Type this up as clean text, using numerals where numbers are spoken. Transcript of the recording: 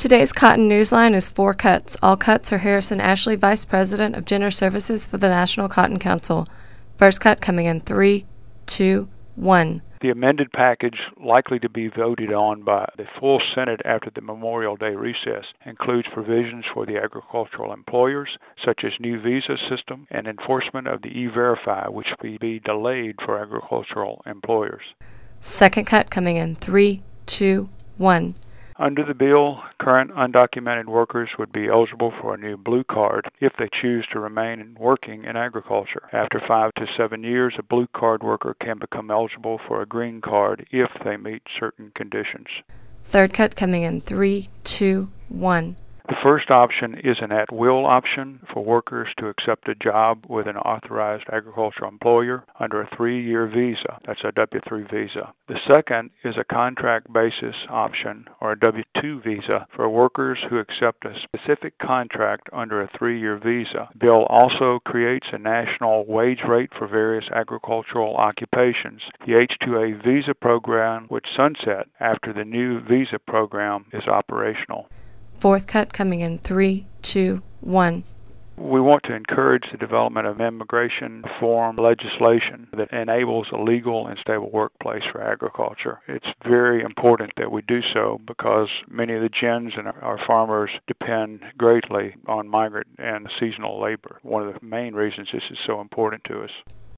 Today's Cotton Newsline is 4 cuts. All cuts are Harrison Ashley, Vice President of Gender Services for the National Cotton Council. First cut coming in 3, 2, 1. The amended package, likely to be voted on by the full Senate after the Memorial Day recess, includes provisions for the agricultural employers, such as new visa system and enforcement of the E-Verify, which will be delayed for agricultural employers. Second cut coming in 3, 2, 1. Under the bill, current undocumented workers would be eligible for a new blue card if they choose to remain working in agriculture. After 5 to 7 years, a blue card worker can become eligible for a green card if they meet certain conditions. Third cut coming in 3, 2, 1. The first option is an at-will option for workers to accept a job with an authorized agricultural employer under a 3-year visa. That's a W-3 visa. The second is a contract basis option, or a W-2 visa, for workers who accept a specific contract under a 3-year visa. The bill also creates a national wage rate for various agricultural occupations. The H-2A visa program would sunset after the new visa program is operational. Fourth cut coming in 3, 2, 1. We want to encourage the development of immigration reform legislation that enables a legal and stable workplace for agriculture. It's very important that we do so because many of the gens and our farmers depend greatly on migrant and seasonal labor. One of the main reasons this is so important to us.